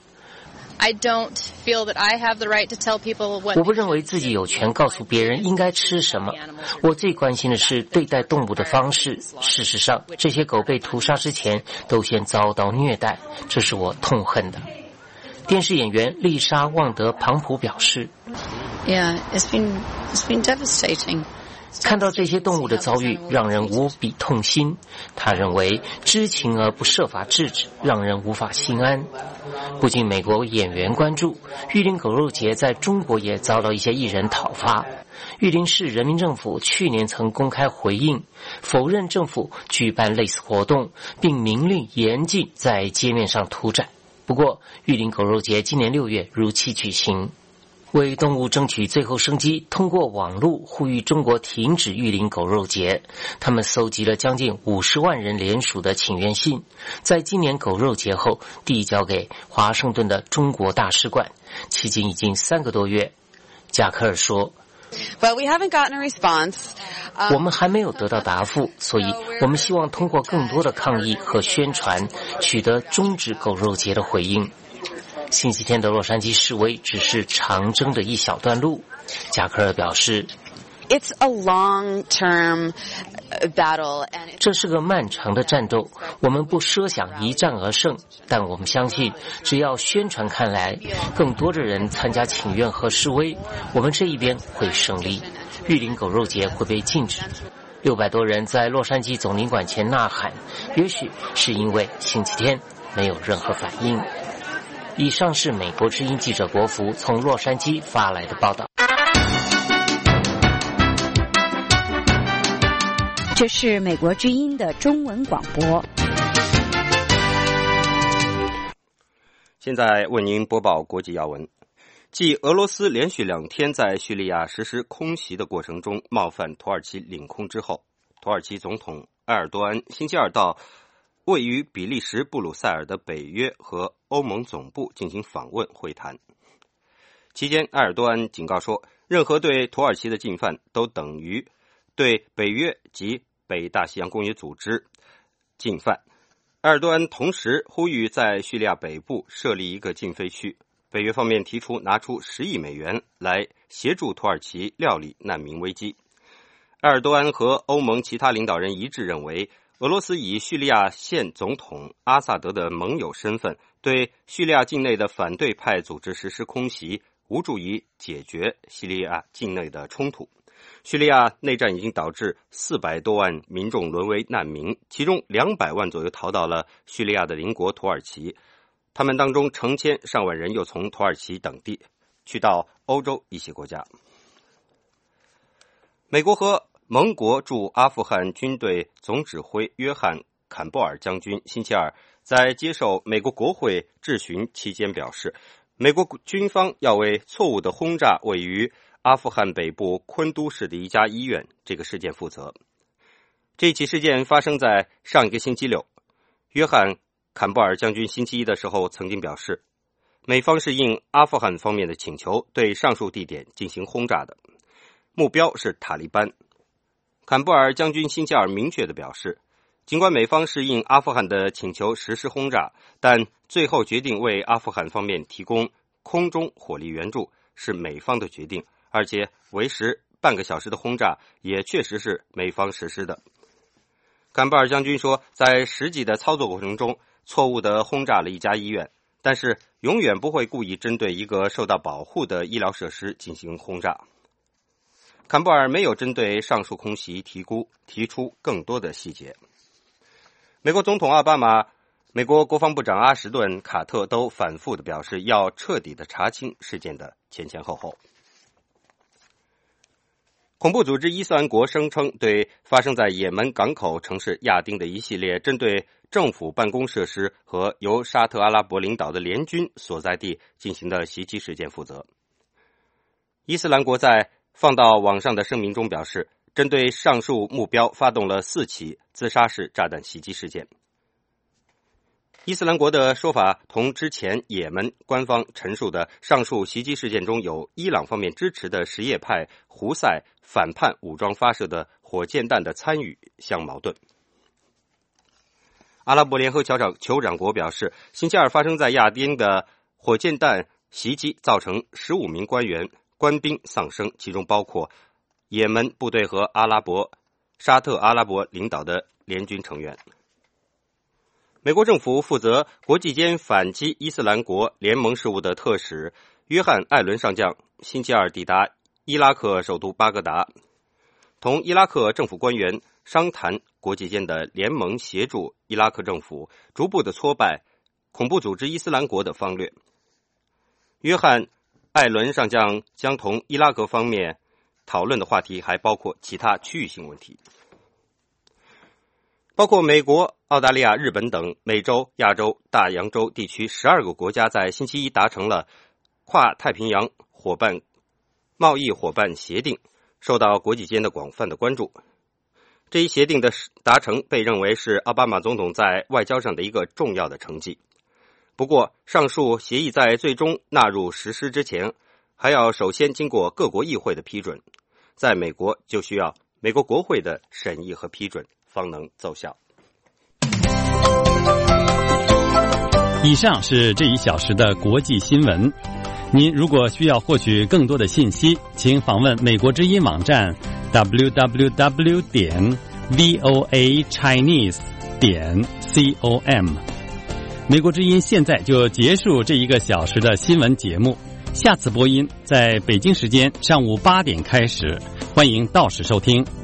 I don't feel that I have the right to tell people what 我不认为自己有权告诉别人应该吃什么。我最关心的是对待动物的方式。事实上，这些狗被屠杀之前都先遭到虐待，这是我痛恨的。电视演员丽莎·旺德·庞普表示 Yeah, it's been, it's been devastating. 看到这些动物的遭遇让人无比痛心，他认为知情而不设法制止让人无法心安。不仅美国演员关注，玉林狗肉节在中国也遭到一些艺人讨伐。玉林市人民政府去年曾公开回应，否认政府举办类似活动，并明令严禁在街面上屠宰。不过玉林狗肉节今年六月如期举行。 为动物争取最后生机，通过网络呼吁中国停止育龄狗肉节。他们搜集了将近五十万人联署的请愿信，在今年狗肉节后递交给华盛顿的中国大使馆，迄今已经三个多月。贾克尔说 But we haven't gotten a response. 我们还没有得到答复，所以我们希望通过更多的抗议和宣传，取得终止狗肉节的回应。星期天的洛杉矶示威只是长征的一小段路，贾克尔表示 It's a long-term battle. 这是个漫长的战斗，我们不奢想一战而胜，但我们相信只要宣传开来，更多的人参加请愿和示威，我们这一边会胜利，育龄狗肉节会被禁止。六百多人在洛杉矶总领馆前呐喊，也许是因为星期天没有任何反应。以上是美国之音记者国福从洛杉矶发来的报道。 这是美国之音的中文广播。 现在为您播报国际要闻。继俄罗斯连续两天在叙利亚实施空袭的过程中冒犯土耳其领空之后，土耳其总统埃尔多安星期二到位于比利时布鲁塞尔的北约和欧盟总部进行访问会谈。期间，埃尔多安警告说，任何对土耳其的进犯都等于对北约及北大西洋公约组织进犯。埃尔多安同时呼吁在叙利亚北部设立一个禁飞区。北约方面提出拿出十亿美元来协助土耳其料理难民危机。埃尔多安和欧盟其他领导人一致认为，俄罗斯以叙利亚现总统阿萨德的盟友身份对叙利亚境内的反对派组织实施空袭，无助于解决叙利亚境内的冲突。叙利亚内战已经导致四百多万民众沦为难民，其中两百万左右逃到了叙利亚的邻国土耳其，他们当中成千上万人又从土耳其等地去到欧洲一些国家。美国和盟国驻阿富汗军队总指挥约翰·坎布尔将军星期二在接受美国国会质询期间表示，美国军方要为错误的轰炸位于阿富汗北部昆都市的一家医院这个事件负责。这起事件发生在上一个星期六。约翰·坎布尔将军星期一的时候曾经表示，美方是应阿富汗方面的请求对上述地点进行轰炸的，目标是塔利班。坎布尔将军星期二明确地表示，尽管美方是应阿富汗的请求实施轰炸，但最后决定为阿富汗方面提供空中火力援助是美方的决定，而且为时半个小时的轰炸也确实是美方实施的。坎布尔将军说，在实际的操作过程中错误地轰炸了一家医院，但是永远不会故意针对一个受到保护的医疗设施进行轰炸。坎布尔没有针对上述空袭提估提出更多的细节。美国总统奥巴马、美国国防部长阿什顿、卡特都反复地表示要彻底地查清事件的前前后后。恐怖组织伊斯兰国声称对发生在也门港口城市亚丁的一系列针对政府办公设施和由沙特阿拉伯领导的联军所在地进行的袭击事件负责。伊斯兰国在放到网上的声明中表示，针对上述目标发动了四起自杀式炸弹袭击事件。伊斯兰国的说法同之前也门官方陈述的上述袭击事件中有伊朗方面支持的什叶派胡塞反叛武装发射的火箭弹的参与相矛盾。阿拉伯联合酋长酋长国表示，星期二发生在亚丁的火箭弹袭击造成十五名官员官兵丧生，其中包括也门部队和阿拉伯沙特阿拉伯领导的联军成员。美国政府负责国际间反击伊斯兰国联盟事务的特使约翰·艾伦上将星期二抵达伊拉克首都巴格达，同伊拉克政府官员商谈国际间的联盟协助伊拉克政府逐步的挫败恐怖组织伊斯兰国的方略。约翰·艾伦上将将同伊拉克方面讨论的话题还包括其他区域性问题，包括美国、澳大利亚、日本等美洲、亚洲、大洋洲地区十二个国家在星期一达成了跨太平洋伙伴贸易伙伴协定受到国际间的广泛的关注。这一协定的达成被认为是奥巴马总统在外交上的一个重要的成绩。不过，上述协议在最终纳入实施之前，还要首先经过各国议会的批准，在美国就需要美国国会的审议和批准方能奏效。 以上是这一小时的国际新闻。您如果需要获取更多的信息，请访问美国之音网站 double-u double-u double-u 点 voa chinese 点 com。美国之音现在就结束这一个小时的新闻节目，下次播音在北京时间上午八点开始，欢迎到时收听。